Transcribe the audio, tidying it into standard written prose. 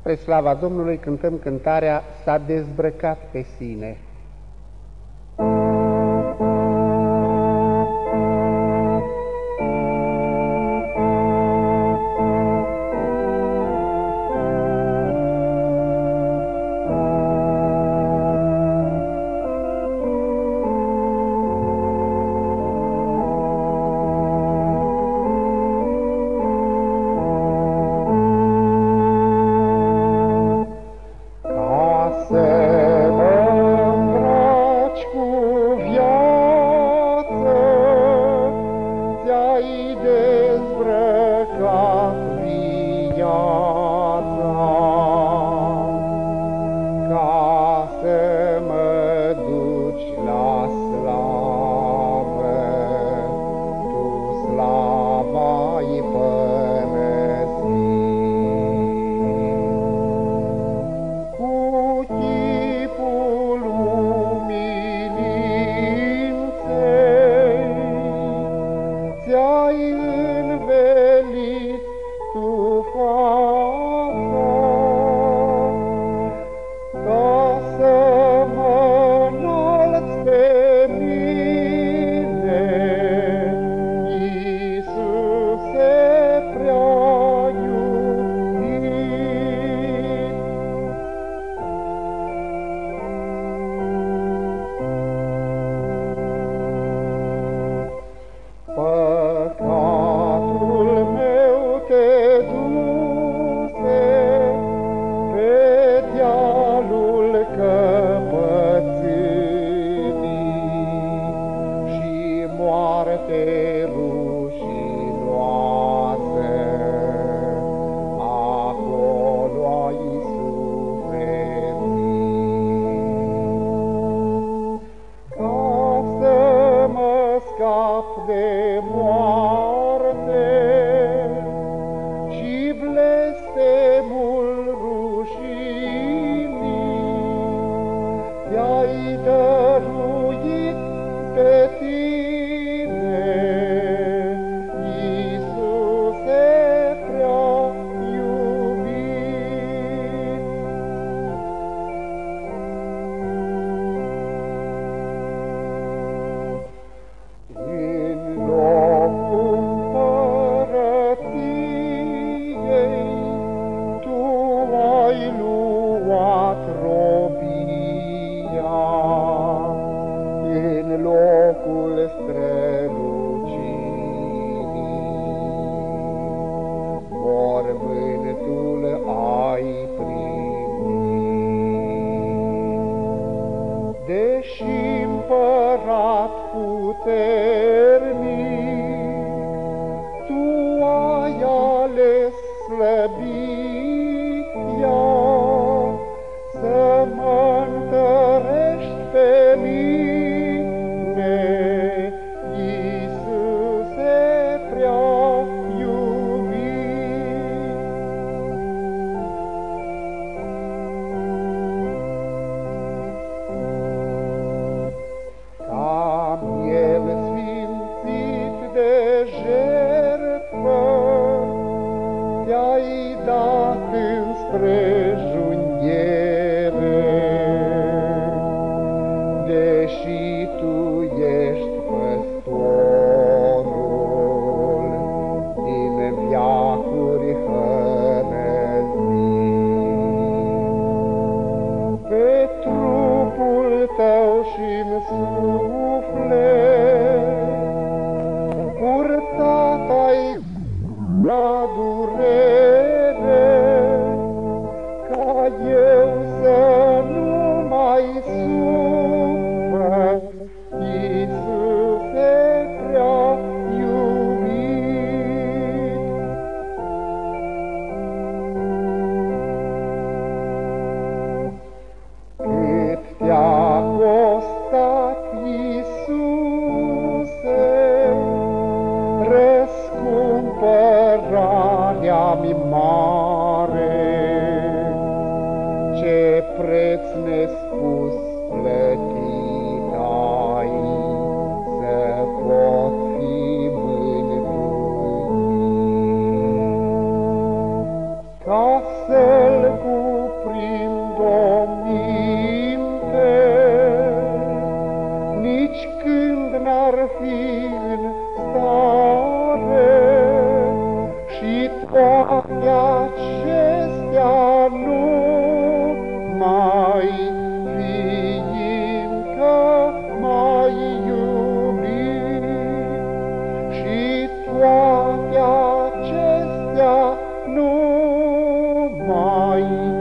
Spre slava Domnului cântăm cântarea S-a dezbrăcat pe sine. Dezbrăcat viața, ca să mă duci la slavă, tu slava-i părăsit. Cu chipul umilinței ți-ai învelit tu fața, ca să mă înalți pe mine, Iisuse prea iubit. Păcatul meu te duse pe dealul căpățânii și moarte rușinoasă, acolo ai suferit. Ca să mă scap de moarte și blestemul rușinii, te-ai dăruit pe tine, Iisuse prea iubit. În locul împărăției tu ai luat robia, în locul strălucirii mormântul ai primit. Deși împărat puternic, tu ai ales slăbia, să mă întărești pe mine, Iisuse prea iubit. Ca miel sfințit de jertfă, te-ai dat înspre junghiere, deși tu ești păstorul din veacuri hărăzit. Pe trupul tău și-n suflet purtat ai la durere, ca eu să nu mai sufăr, Iisuse prea iubit. Cât te-a costat, Iisuse, răscumpărarea-mi mare, ce preț nespus plătit ai, să pot fi mântuit. Ca să-L toate acestea nu mai fiindcă mai iubit, și toate acestea nu mai